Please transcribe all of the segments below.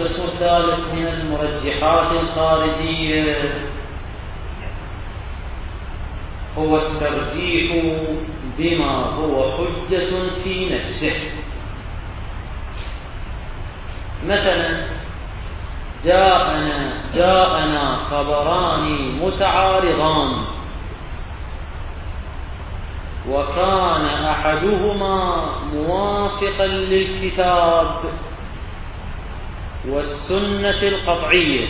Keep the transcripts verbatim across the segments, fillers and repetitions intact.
القسم الثالث من المرجحات الخارجية هو الترجيح بما هو حجة في نفسه. مثلا جاءنا جاءنا خبران متعارضان وكان أحدهما موافقا للكتاب والسنة القطعية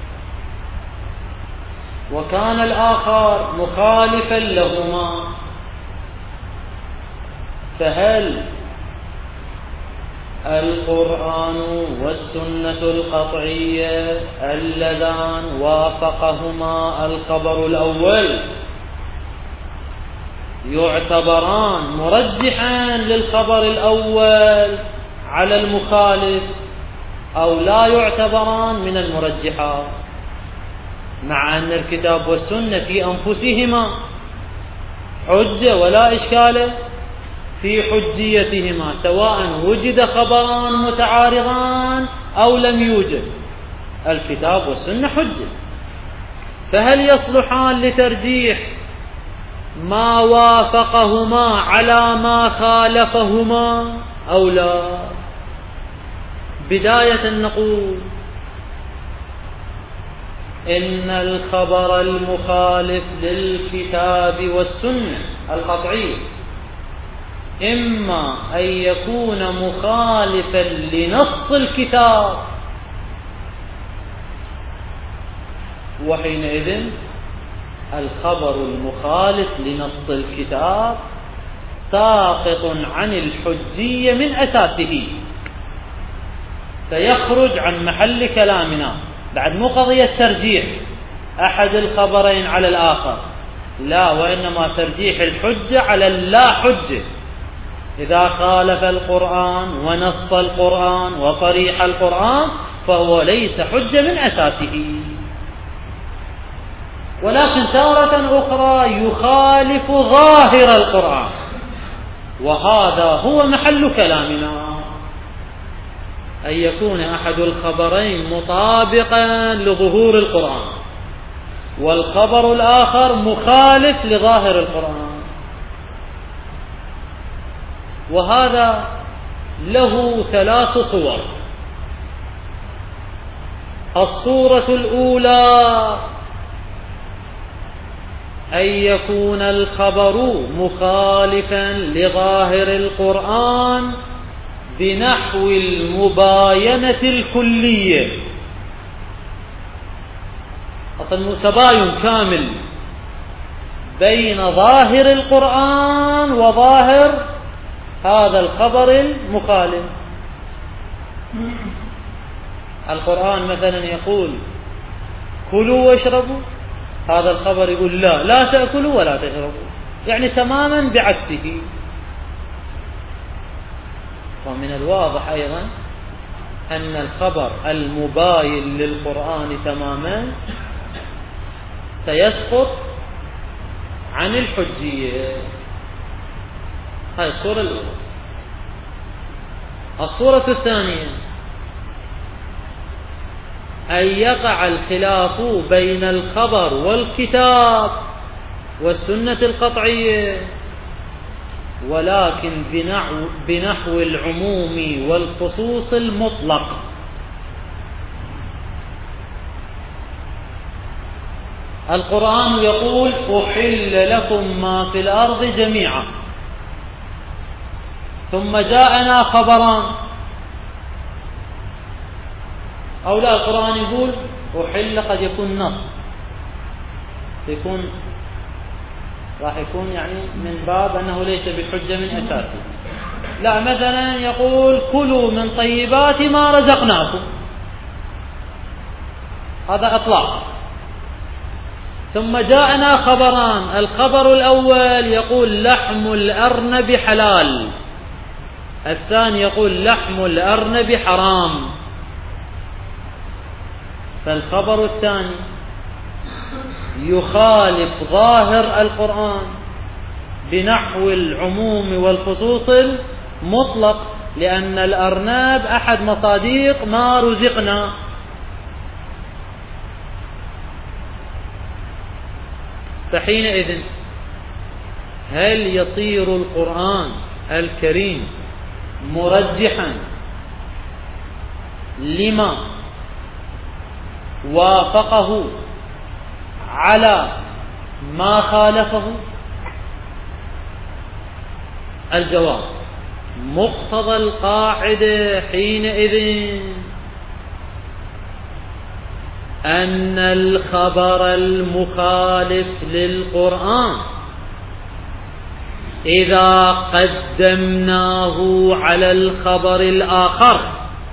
وكان الآخر مخالفا لهما، فهل القرآن والسنة القطعية اللذان وافقهما الخبر الأول يعتبران مرجحا للخبر الأول على المخالف أو لا يعتبران من المرجحات، مع أن الكتاب والسنة في أنفسهما حجة ولا إشكال في حجيتهما سواء وجد خبران متعارضان أو لم يوجد، الكتاب والسنة حجة. فهل يصلحان لترجيح ما وافقهما على ما خالفهما أو لا؟ بداية نقول إن الخبر المخالف للكتاب والسنة القطعية إما أن يكون مخالفا لنص الكتاب، وحينئذ الخبر المخالف لنص الكتاب ساقط عن الحجية من أساسه، فيخرج عن محل كلامنا. بعد مو قضية ترجيح أحد الخبرين على الآخر، لا، وإنما ترجيح الحجة على اللا حجة. إذا خالف القرآن ونص القرآن وصريح القرآن فهو ليس حجة من أساسه، ولكن تارة أخرى يخالف ظاهر القرآن، وهذا هو محل كلامنا، أن يكون أحد الخبرين مطابقا لظهور القرآن والخبر الآخر مخالف لظاهر القرآن. وهذا له ثلاث صور. الصورة الأولى أن يكون الخبر مخالفا لظاهر القرآن بنحو المباينة الكلية، أصلا تباين كامل بين ظاهر القرآن وظاهر هذا الخبر المخالف. القرآن مثلا يقول كلوا واشربوا، هذا الخبر يقول لا لا تأكلوا ولا تشربوا، يعني تماما بعكسه. ومن الواضح أيضا أن الخبر المباين للقرآن تماما سيسقط عن الحجية. هذه الصورة الأولى. الصورة الثانية أن يقع الخلاف بين الخبر والكتاب والسنة القطعية، ولكن بنحو, بنحو العموم والخصوص المطلق. القرآن يقول أحل لكم ما في الأرض جميعا، ثم جاءنا خبران، أو لا، القرآن يقول أحل قد يكون نص، يكون راح يكون يعني من باب أنه ليس بالحجة من أساسه. لا، مثلا يقول كلوا من طيبات ما رزقناكم، هذا أطلاق. ثم جاءنا خبران، الخبر الأول يقول لحم الأرنب حلال، الثاني يقول لحم الأرنب حرام، فالخبر الثاني يخالف ظاهر القرآن بنحو العموم والخصوص المطلق. لأن الأرنب أحد مصاديق ما رزقنا. فحينئذ هل يصير القرآن الكريم مرجحا لما وافقه على ما خالفه؟ الجواب: مقتضى القاعدة حينئذ أن الخبر المخالف للقرآن إذا قدمناه على الخبر الآخر،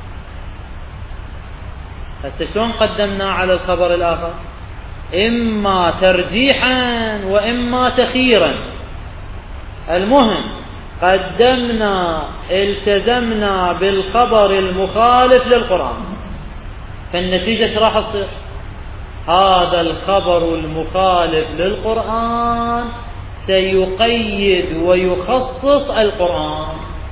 هسه شلون قدمناه على الخبر الآخر؟ إما ترجيحا وإما تخييرا. المهم قدمنا التزمنا بالخبر المخالف للقرآن، فالنتيجة ايش راح تصير؟ هذا الخبر المخالف للقرآن سيقيد ويخصص القرآن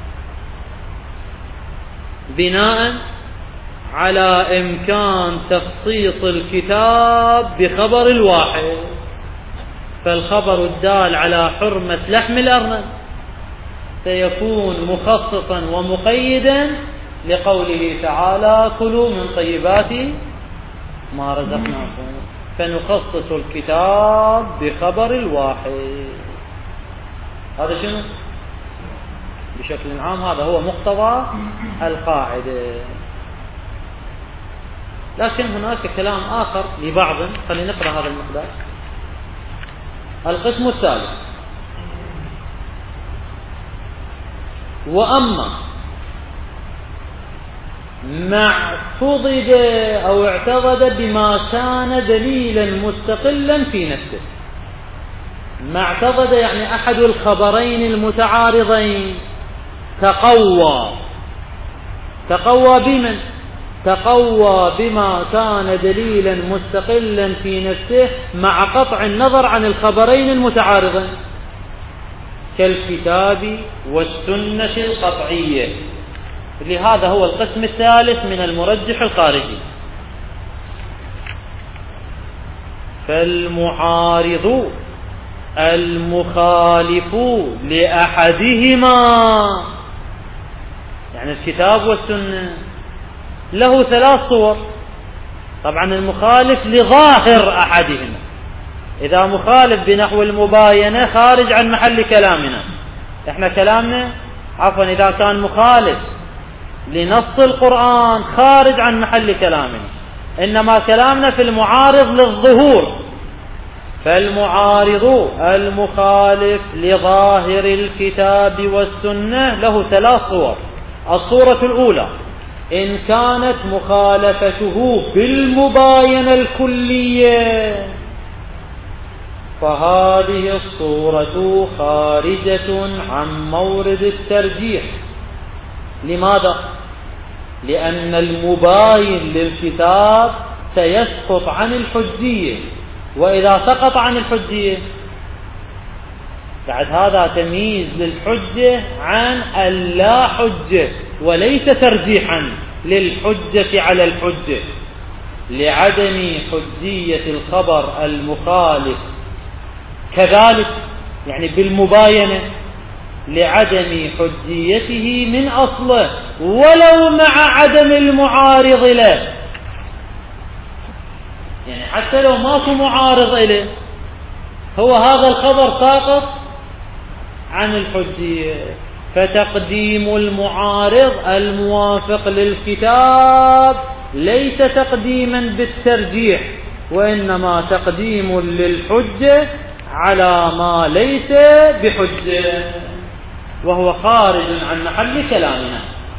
بناء على إمكان تخصيص الكتاب بخبر الواحد. فالخبر الدال على حرمة لحم الأرنب سيكون مخصصا ومقيدا لقوله تعالى: كلوا من طيبات ما رزقناكم، فنخصص الكتاب بخبر الواحد. هذا شنو؟ بشكل عام هذا هو مقتضى القاعدة. لكن هناك كلام آخر لبعض، خلينا نقرأ هذا المقدار. القسم الثالث: وأما ما اعتضد أو اعتضد بما كان دليلا مستقلا في نفسه. ما اعتضد يعني أحد الخبرين المتعارضين تقوى. تقوى بمن؟ تقوى بما كان دليلا مستقلا في نفسه مع قطع النظر عن الخبرين المتعارضين كالكتاب والسنة القطعية. لهذا هو القسم الثالث من المرجح الخارجي. فالمعارض المخالف لأحدهما، يعني الكتاب والسنة، له ثلاث صور. طبعا المخالف لظاهر أحدهما، إذا مخالف بنحو المباينة خارج عن محل كلامنا. احنا كلامنا عفوا إذا كان مخالف لنص القرآن خارج عن محل كلامنا، إنما كلامنا في المعارض للظهور. فالمعارض المخالف لظاهر الكتاب والسنة له ثلاث صور. الصورة الأولى: إن كانت مخالفته بالمباينة الكلية فهذه الصورة خارجة عن مورد الترجيح. لماذا؟ لأن المباين للكتاب سيسقط عن الحجية، وإذا سقط عن الحجية بعد هذا تمييز للحجة عن اللا حجة، وليس ترجيحا للحجة على الحجة، لعدم حجية الخبر المخالف. كذلك يعني بالمباينة لعدم حجيته من أصله ولو مع عدم المعارض له، يعني حتى لو ماكو معارض له هو هذا الخبر ساقط عن الحجية. فتقديم المعارض الموافق للكتاب ليس تقديما بالترجيح، وإنما تقديم للحجة على ما ليس بحجة، وهو خارج عن محل كلامنا.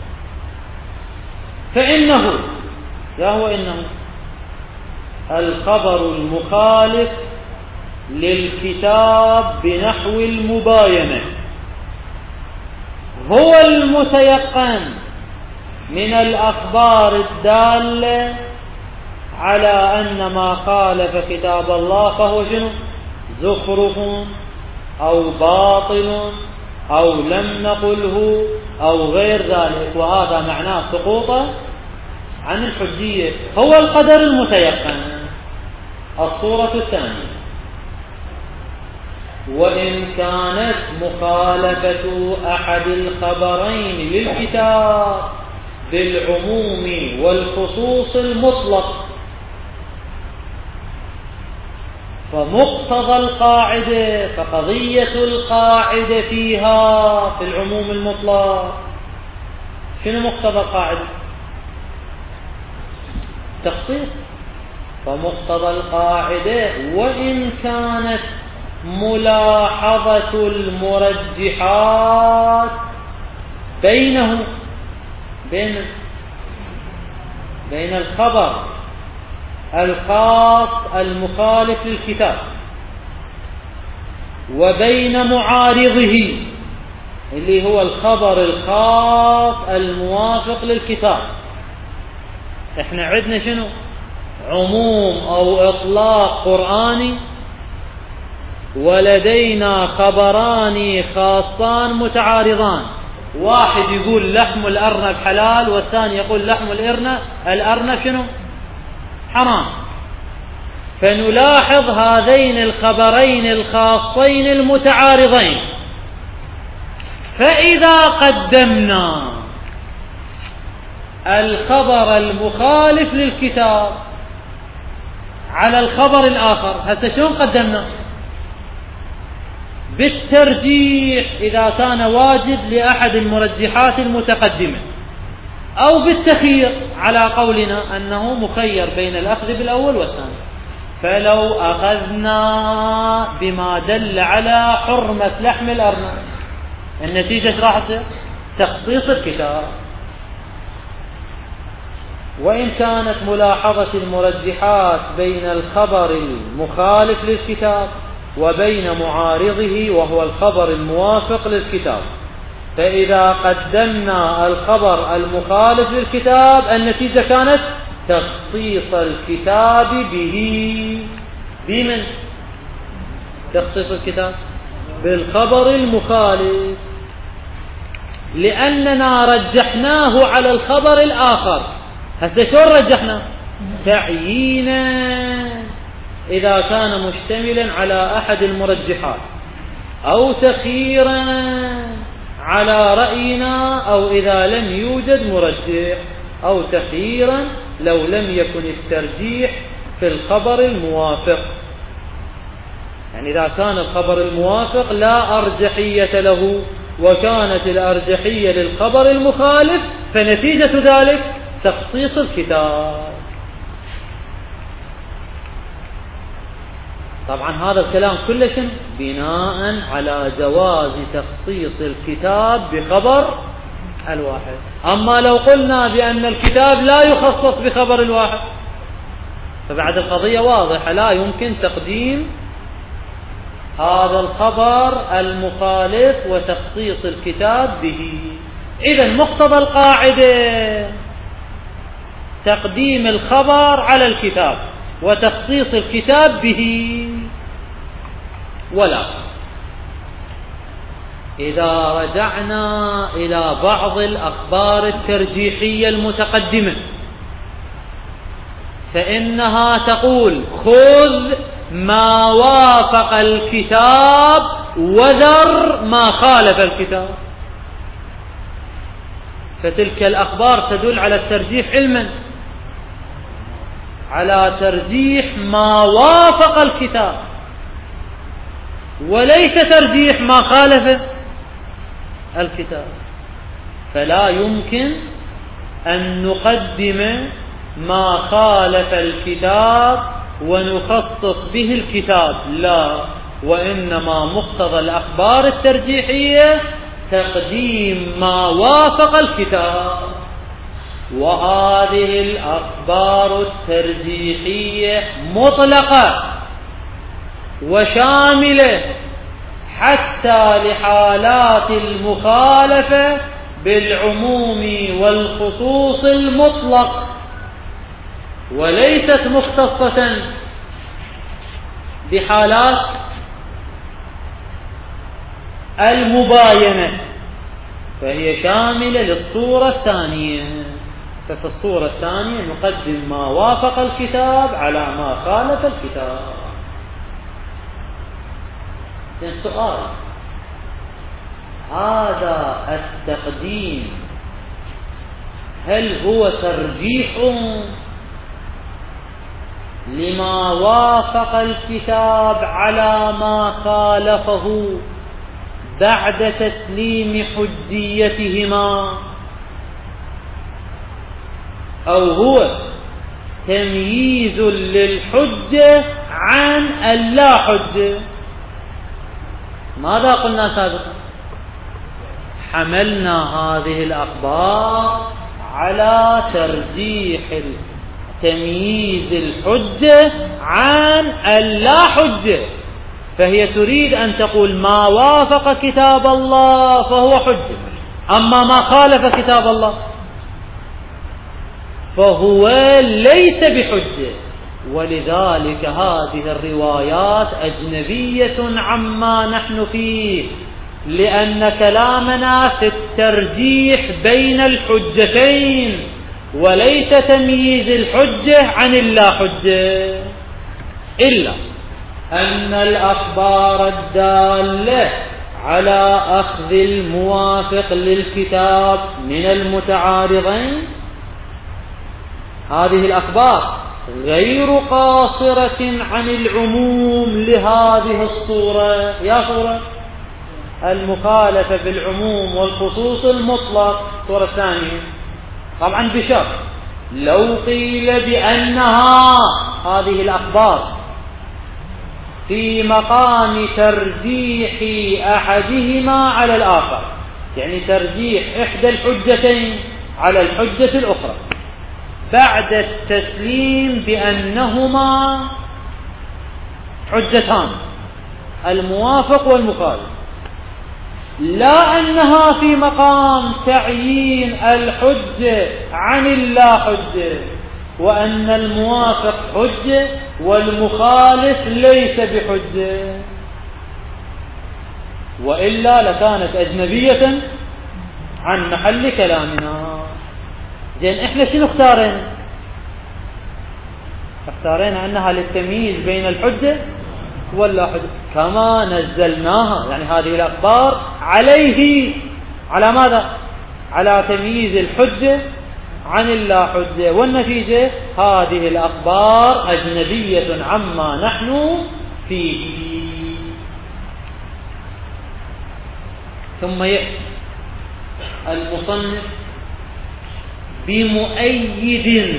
فإنه يا هو إنه الخبر المخالف للكتاب بنحو المباينة هو المتيقن من الأخبار الدالة على أن ما خالف كتاب الله فهو شنو؟ زخرف أو باطل أو لم نقله أو غير ذلك، وهذا معناه سقوطه عن الحجية. هو القدر المتيقن. الصورة الثانية: وإن كانت مخالفة أحد الخبرين للكتاب بالعموم والخصوص المطلق، فمقتضى القاعدة، فقضية القاعدة فيها في العموم المطلق. شنو مقتضى القاعدة؟ تخصيص. فمقتضى القاعدة وإن كانت ملاحظة المرجحات بينه بين بين الخبر الخاص المخالف للكتاب وبين معارضه اللي هو الخبر الخاص الموافق للكتاب. احنا عندنا شنو؟ عموم أو إطلاق قرآني، ولدينا خبران خاصان متعارضان. واحد يقول لحم الأرنب حلال، والثاني يقول لحم الأرنب الأرنب شنو؟ حرام. فنلاحظ هذين الخبرين الخاصين المتعارضين، فإذا قدمنا الخبر المخالف للكتاب على الخبر الآخر، هسه شلون قدمنا؟ بالترجيح إذا كان واجد لأحد المرجحات المتقدمة، أو بالتخيير على قولنا أنه مخير بين الأخذ بالأول والثاني. فلو أخذنا بما دل على حرمة لحم الأرنب، النتيجة راح تصير تخصيص الكتاب. وإن كانت ملاحظة المرجحات بين الخبر المخالف للكتاب وبين معارضه وهو الخبر الموافق للكتاب، فإذا قدمنا الخبر المخالف للكتاب النتيجة كانت تخصيص الكتاب به. بمن؟ تخصيص الكتاب بالخبر المخالف، لأننا رجحناه على الخبر الآخر. هسه شلون رجحنا؟ تعيينا إذا كان مشتملا على أحد المرجحات، أو تخييرا على رأينا، أو إذا لم يوجد مرجح، أو تخييرا لو لم يكن الترجيح في الخبر الموافق. يعني إذا كان الخبر الموافق لا أرجحية له وكانت الأرجحية للخبر المخالف، فنتيجة ذلك تخصيص الكتاب. طبعا هذا الكلام كله بناء على جواز تخصيص الكتاب بخبر الواحد. أما لو قلنا بأن الكتاب لا يخصص بخبر الواحد، فبعد القضية واضحة، لا يمكن تقديم هذا الخبر المخالف وتخصيص الكتاب به. إذن مقتضى القاعدة تقديم الخبر على الكتاب وتخصيص الكتاب به. ولا إذا رجعنا إلى بعض الأخبار الترجيحية المتقدمة، فإنها تقول خذ ما وافق الكتاب وذر ما خالف الكتاب. فتلك الأخبار تدل على الترجيح علما، على ترجيح ما وافق الكتاب، وليس ترجيح ما خالف الكتاب. فلا يمكن أن نقدم ما خالف الكتاب ونخصص به الكتاب، لا، وإنما مقتضى الأخبار الترجيحية تقديم ما وافق الكتاب. وهذه الأخبار الترجيحية مطلقة وشاملة حتى لحالات المخالفة بالعموم والخصوص المطلق، وليست مختصة بحالات المباينة، فهي شاملة للصورة الثانية. ففي الصورة الثانية نقدم ما وافق الكتاب على ما خالف الكتاب. السؤال: هذا التقديم هل هو ترجيح لما وافق الكتاب على ما خالفه بعد تسليم حجيتهما، أو هو تمييز للحجة عن اللا حجة؟ ماذا قلنا سابقا؟ حملنا هذه الأخبار على ترجيح تمييز الحجة عن اللا حجة، فهي تريد أن تقول ما وافق كتاب الله فهو حجة، أما ما خالف كتاب الله فهو ليس بحجة. ولذلك هذه الروايات أجنبية عما نحن فيه، لأن كلامنا في الترجيح بين الحجتين وليس تمييز الحجة عن اللا حجة. إلا أن الأخبار الدالة على أخذ الموافق للكتاب من المتعارضين، هذه الأخبار غير قاصرة عن العموم لهذه الصورة. يا صورة المخالفة بالعموم والخصوص المطلق، الصورة الثانية، طبعا بشرط لو قيل بأنها هذه الأخبار في مقام ترجيح أحدهما على الآخر، يعني ترجيح إحدى الحجتين على الحجة الأخرى بعد التسليم بأنهما حجتان، الموافق والمخالف، لا أنها في مقام تعيين الحجة عن اللا حجة، وأن الموافق حجة والمخالف ليس بحجة، وإلا لكانت أجنبية عن محل كلامنا. زين، احنا شنو اختارنا؟ اختارنا أنها للتمييز بين الحجة ولا حجة كما نزلناها، يعني هذه الأخبار عليه على ماذا؟ على تمييز الحجة عن اللا حجة، والنتيجة هذه الأخبار أجنبية عما نحن فيه. ثم يأتي المصنف بمؤيد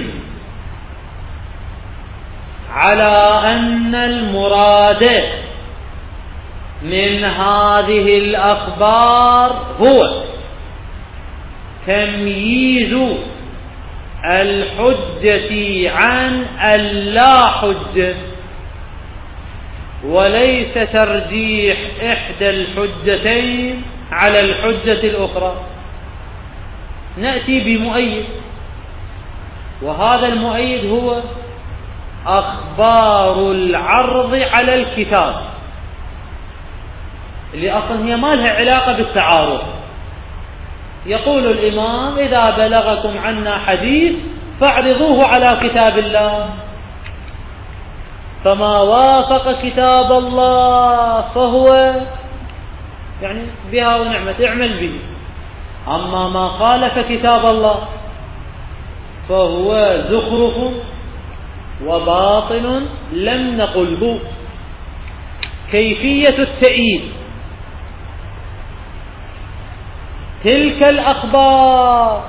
على أن المراد من هذه الأخبار هو تمييز الحجة عن اللا حجة، وليس ترجيح إحدى الحجتين على الحجة الأخرى. نأتي بمؤيد، وهذا المؤيد هو أخبار العرض على الكتاب، اللي أصلا هي ما لها علاقة بالتعارض. يقول الإمام: إذا بلغكم عنا حديث فاعرضوه على كتاب الله، فما وافق كتاب الله فهو يعني بها ونعمة اعمل به، أما ما خالف كتاب الله فهو زخرف وباطل لم نقله. كيفية التأييد: تلك الأخبار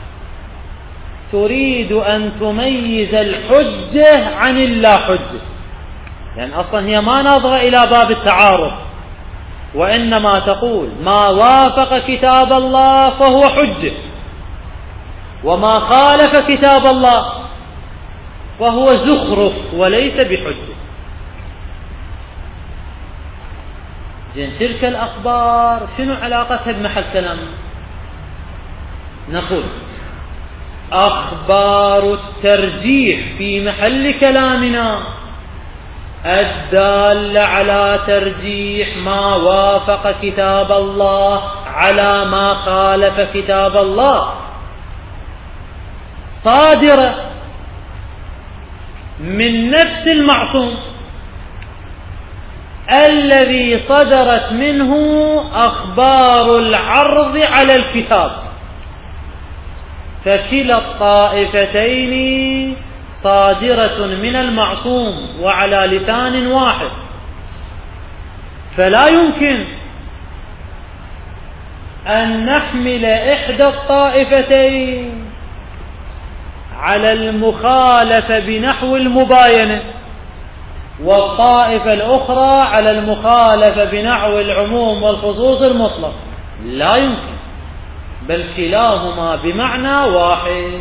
تريد أن تميز الحجة عن اللا حجة، يعني أصلا هي ما ناظرة إلى باب التعارض، وإنما تقول ما وافق كتاب الله فهو حجة، وما خالف كتاب الله فهو زخرف وليس بحجة. زين، تلك الأخبار شنو علاقتها بمحل كلامنا؟ نقول أخبار الترجيح في محل كلامنا الدال على ترجيح ما وافق كتاب الله على ما خالف كتاب الله، صادرة من نفس المعصوم الذي صدرت منه أخبار العرض على الكتاب، فكلا الطائفتين صادرة من المعصوم وعلى لسان واحد، فلا يمكن أن نحمل إحدى الطائفتين على المخالفة بنحو المباينة والطائفة الأخرى على المخالفة بنحو العموم والخصوص المطلق، لا يمكن، بل كلاهما بمعنى واحد.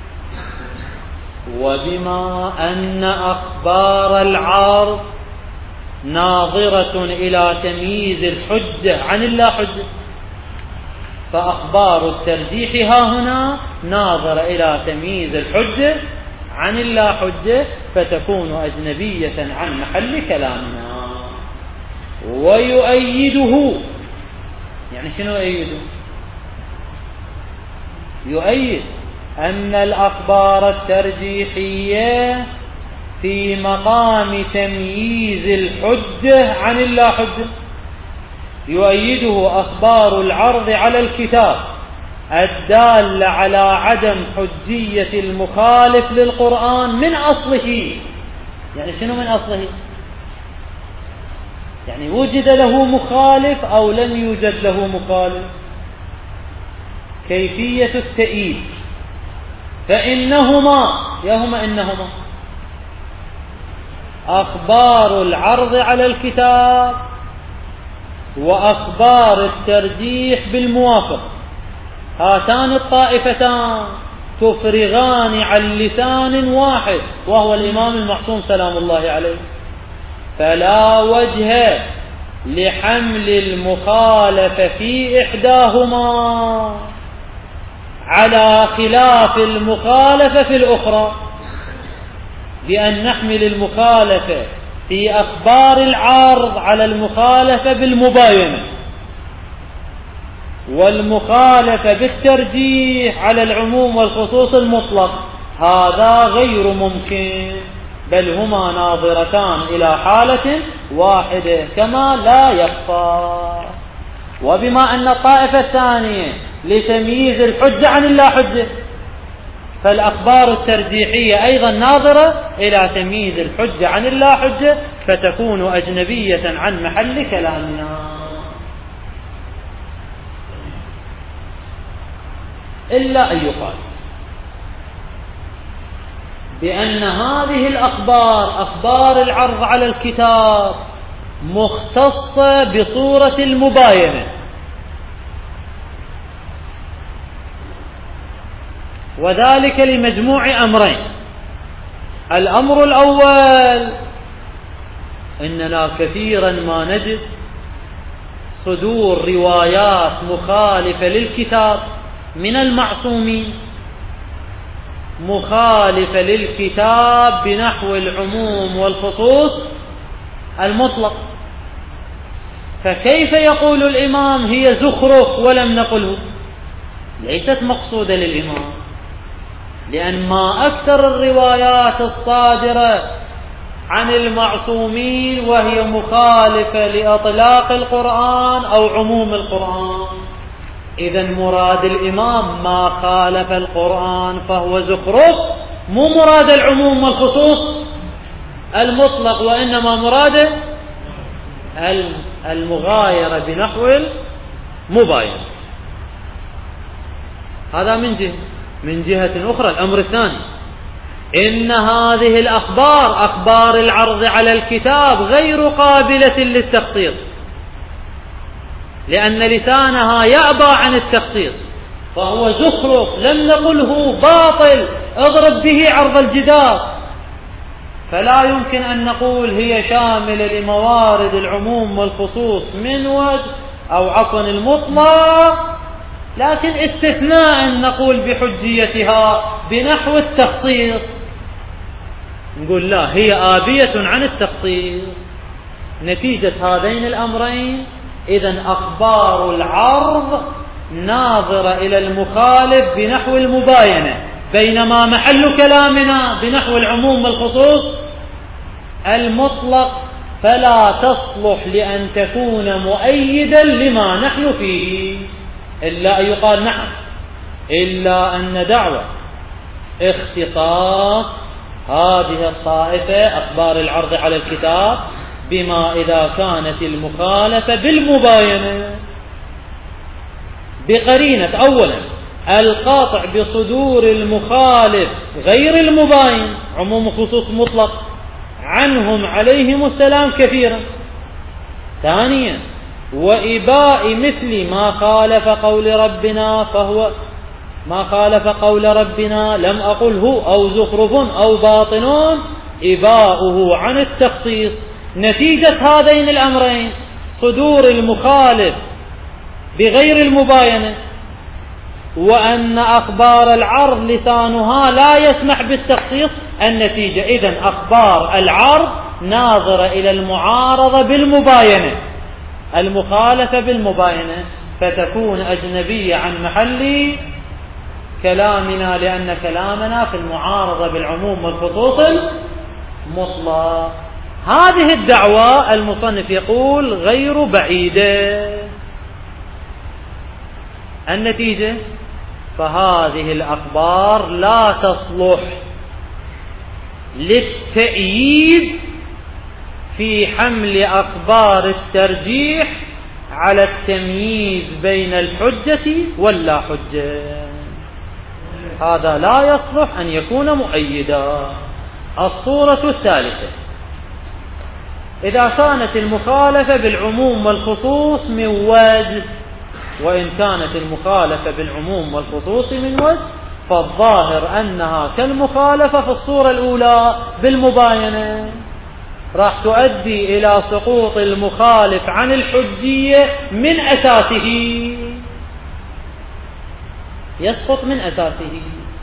وبما أن أخبار العرض ناظرة إلى تمييز الحجة عن اللا حجة، فأخبار الترجيح ها هنا ناظرة إلى تمييز الحجة عن اللا حجة، فتكون أجنبية عن محل كلامنا. ويؤيده، يعني شنو يؤيده؟ يؤيد أن الأخبار الترجيحية في مقام تمييز الحجة عن اللا حجة، يؤيده أخبار العرض على الكتاب الدالة على عدم حجية المخالف للقرآن من أصله. يعني شنو من أصله؟ يعني وجد له مخالف أو لم يوجد له مخالف. كيفية التأييد، فإنهما يهما إنهما أخبار العرض على الكتاب وأخبار الترجيح بالموافق، هاتان الطائفتان تفرغان عن لسان واحد وهو الإمام المعصوم سلام الله عليه، فلا وجه لحمل المخالفة في إحداهما على خلاف المخالفة في الأخرى، بأن نحمل المخالفة في أخبار العرض على المخالفة بالمباينة، والمخالفة بالترجيح على العموم والخصوص المطلق، هذا غير ممكن، بل هما ناظرتان إلى حالة واحدة كما لا يخفى. وبما أن الطائفة الثانية لتمييز الحجة عن اللا حجة، فالأخبار الترجيحية أيضا ناظرة إلى تمييز الحجة عن اللا حجة، فتكون أجنبية عن محل كلامنا. إلا أن يقال بأن هذه الأخبار أخبار العرض على الكتاب مختصة بصورة المباينة، وذلك لمجموع أمرين. الأمر الأول، إننا كثيرا ما نجد صدور روايات مخالفة للكتاب من المعصومين، مخالفة للكتاب بنحو العموم والخصوص المطلق، فكيف يقول الإمام هي زخرف ولم نقله؟ ليست مقصودة للإمام، لأن ما أكثر الروايات الصادرة عن المعصومين وهي مخالفة لإطلاق القرآن أو عموم القرآن. إذن مراد الإمام ما خالف القرآن فهو زخرف، مو مراد العموم والخصوص المطلق، وإنما مراد المغايرة بنحو المباين. هذا من جهة. من جهة أخرى الأمر الثاني، إن هذه الأخبار أخبار العرض على الكتاب غير قابلة للتخصيص، لأن لسانها يأبى عن التخصيص، فهو زخرف لم نقله باطل اضرب به عرض الجدار، فلا يمكن أن نقول هي شاملة لموارد العموم والخصوص من وجه أو عفوا المطلق، لكن استثناء نقول بحجيتها بنحو التخصيص. نقول لا، هي آبية عن التخصيص. نتيجة هذين الأمرين إذن أخبار العرض ناظرة إلى المخالف بنحو المباينة، بينما محل كلامنا بنحو العموم والخصوص المطلق، فلا تصلح لأن تكون مؤيدا لما نحن فيه، إلا أن يقال نعم، إلا أن دعوة اختصاص هذه الطائفة أخبار العرض على الكتاب بما إذا كانت المخالفة بالمباينة بقرينة أولا القاطع بصدور المخالف غير المباين عموم خصوص مطلق عنهم عليهم السلام كثيرا. ثانيا وإباء مثل ما خالف قول ربنا، فهو ما خالف قول ربنا لم أقل هو أو زخرف أو باطن إباؤه عن التخصيص. نتيجة هذين الأمرين صدور المخالف بغير المباينة، وأن أخبار العرض لسانها لا يسمح بالتخصيص. النتيجة إذن أخبار العرض ناظرة إلى المعارضة بالمباينة، المخالفة بالمباينة، فتكون أجنبية عن محل كلامنا، لأن كلامنا في المعارضة بالعموم والخصوص المطلق. هذه الدعوة المصنف يقول غير بعيدة. النتيجة فهذه الأخبار لا تصلح للتأييد في حمل أخبار الترجيح على التمييز بين الحجة واللا حجة، هذا لا يصلح أن يكون مؤيدا. الصورة الثالثة إذا كانت المخالفة بالعموم والخصوص من وجه، وإن كانت المخالفة بالعموم والخصوص من وجه فالظاهر أنها كالمخالفة في الصورة الأولى بالمباينة، راح تؤدي إلى سقوط المخالف عن الحجية من أساسه، يسقط من أساسه،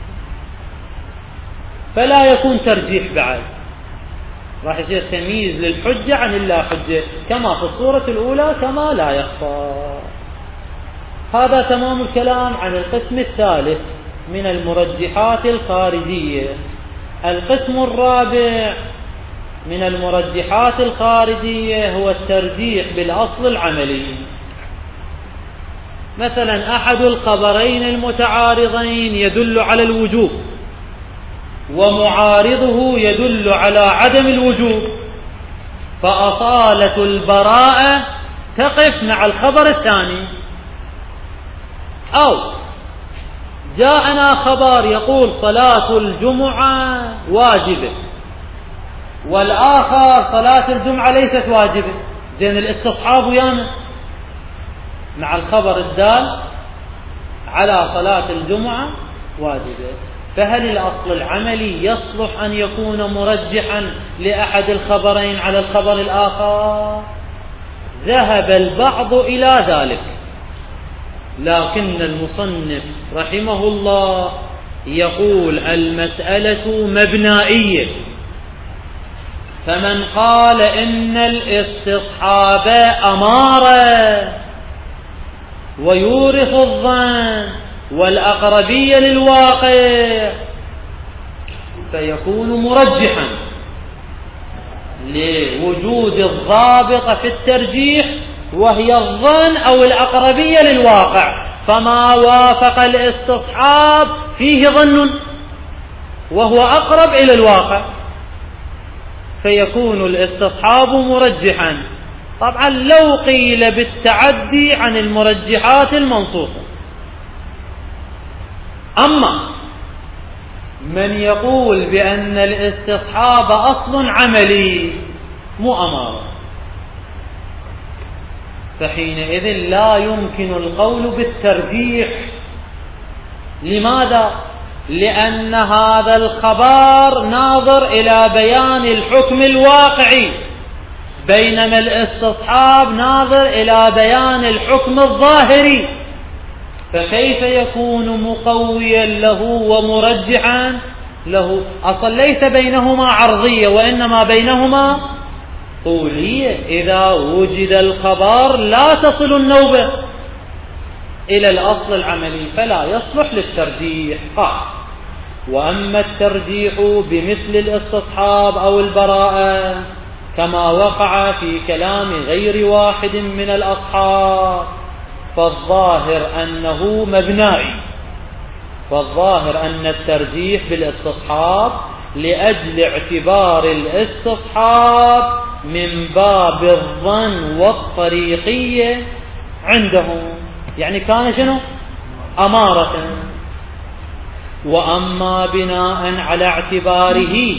فلا يكون ترجيح بعد، راح يصير تمييز للحجة عن اللا حجة كما في الصورة الأولى كما لا يخفى. هذا تمام الكلام عن القسم الثالث من المرجحات الخارجية. القسم الرابع من المرجحات الخارجية هو الترجيح بالأصل العملي. مثلا أحد الخبرين المتعارضين يدل على الوجوب ومعارضه يدل على عدم الوجوب، فأصالة البراءة تقف مع الخبر الثاني. أو جاءنا خبر يقول صلاة الجمعة واجبة، والآخر صلاة الجمعة ليست واجبة، زين الاستصحاب ويانا مع الخبر الدال على صلاة الجمعة واجبة. فهل الأصل العملي يصلح أن يكون مرجحا لأحد الخبرين على الخبر الآخر؟ ذهب البعض إلى ذلك، لكن المصنف رحمه الله يقول المسألة مبنائية، فمن قال إن الاستصحاب أمارة ويورث الظن والأقربية للواقع فيكون مرجحا لوجود الضابط في الترجيح وهي الظن أو الأقربية للواقع، فما وافق الاستصحاب فيه ظن وهو أقرب إلى الواقع فيكون الاستصحاب مرجحا. طبعا لو قيل بالتعدي عن المرجحات المنصوصة. أما من يقول بأن الاستصحاب أصل عملي مو أمارة، فحينئذ لا يمكن القول بالترجيح. لماذا؟ لأن هذا الخبر ناظر إلى بيان الحكم الواقعي، بينما الاستصحاب ناظر إلى بيان الحكم الظاهري، فكيف يكون مقويا له ومرجحا له أصل ليس بينهما عرضية وإنما بينهما طولية. إذا وجد الخبر لا تصل النوبة إلى الأصل العملي فلا يصلح للترجيح. قال: وأما الترجيح بمثل الاستصحاب أو البراءة كما وقع في كلام غير واحد من الأصحاب فالظاهر أنه مبنائي. فالظاهر أن الترجيح بالاستصحاب لأجل اعتبار الاستصحاب من باب الظن والطريقية عندهم، يعني كان شنو؟ أمارة. وأما بناء على اعتباره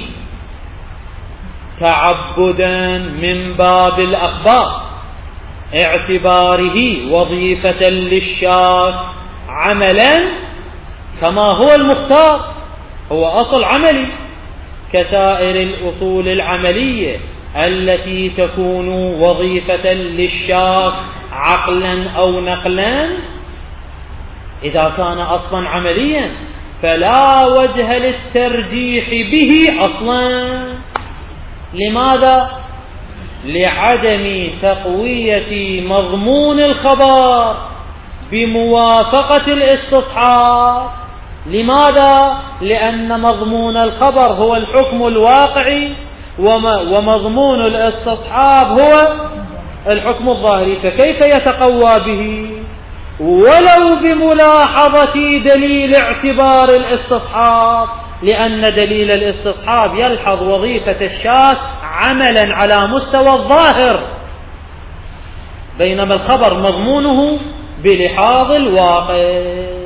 تعبدا من باب الأخبار، اعتباره وظيفة للشاك عملا كما هو المختار، هو أصل عملي كسائر الأصول العملية التي تكون وظيفة للشاك عقلا أو نقلا. إذا كان أصلا عمليا فلا وجه للترجيح به أصلا. لماذا؟ لعدم تقوية مضمون الخبر بموافقة الاستصحاب. لماذا؟ لأن مضمون الخبر هو الحكم الواقعي ومضمون الاستصحاب هو الحكم الظاهري، فكيف يتقوى به ولو بملاحظة دليل اعتبار الاستصحاب؟ لأن دليل الاستصحاب يلحظ وظيفة الشاك عملا على مستوى الظاهر، بينما الخبر مضمونه بلحاظ الواقع.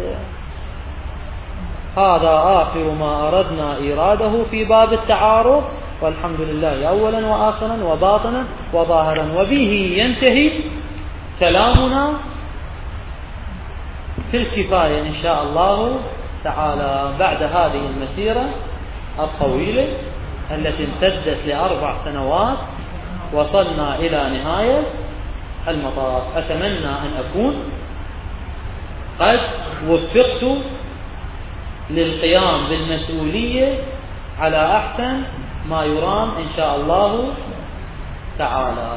هذا آخر ما أردنا إيراده في باب التعارض، والحمد لله أولا وآخرا وباطنا وظاهرا، وبه ينتهي كلامنا في الكفاية إن شاء الله تعالى. بعد هذه المسيرة الطويلة التي امتدت لأربع سنوات وصلنا إلى نهاية المطاف. أتمنى أن أكون قد وفقت للقيام بالمسؤولية على أحسن ما يرام إن شاء الله تعالى.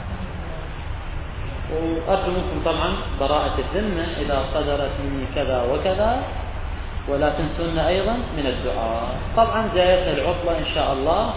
وأرجو منكم طبعا براءة الذمة إذا صدرت مني كذا وكذا، ولا تنسون أيضا من الدعاء. طبعا جاءتنا العطلة إن شاء الله.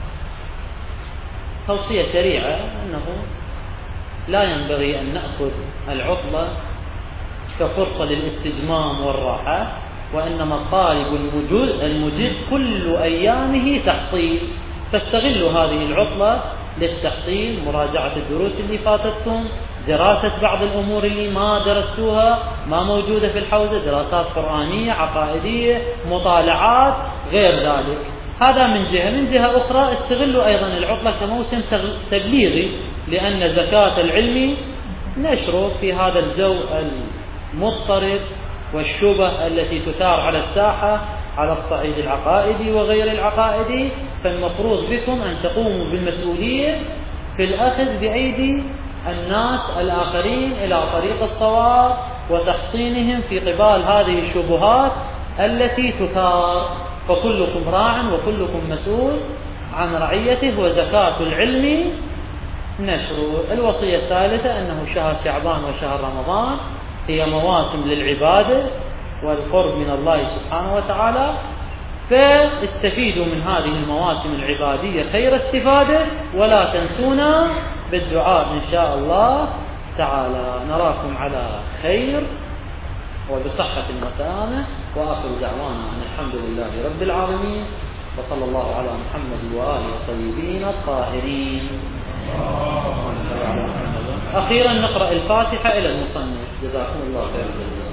توصية سريعة أنه لا ينبغي أن نأخذ العطلة كفرصة للاستجمام والراحة، وإنما الطالب المجد كل أيامه تحصيل، فاستغلوا هذه العطلة للتحصيل، مراجعة الدروس اللي فاتتكم، دراسة بعض الأمور اللي ما درستوها ما موجودة في الحوزة، دراسات قرآنية عقائدية مطالعات غير ذلك. هذا من جهة. من جهة أخرى استغلوا أيضا العطلة كموسم تبليغي، لأن زكاة العلم نشره في هذا الجو المضطرب والشبه التي تثار على الساحة على الصعيد العقائدي وغير العقائدي. فالمفروض بكم أن تقوموا بالمسؤولية في الأخذ بأيدي الناس الآخرين إلى طريق الصواب وتحصينهم في قبال هذه الشبهات التي تثار. فكلكم راع وكلكم مسؤول عن رعيته، وزكاة العلم نشره. الوصية الثالثة أنه شهر شعبان وشهر رمضان هي مواسم للعبادة والقرب من الله سبحانه وتعالى، فاستفيدوا من هذه المواسم العبادية خير استفادة، ولا تنسونا بالدعاء إن شاء الله تعالى. نراكم على خير وبصحة وسلامة، وآخر دعوانا أن الحمد لله رب العالمين، وصلى الله على محمد وآله الطيبين الطاهرين. أخيرا نقرأ الفاتحة إلى المصنف. جزاكم الله خير.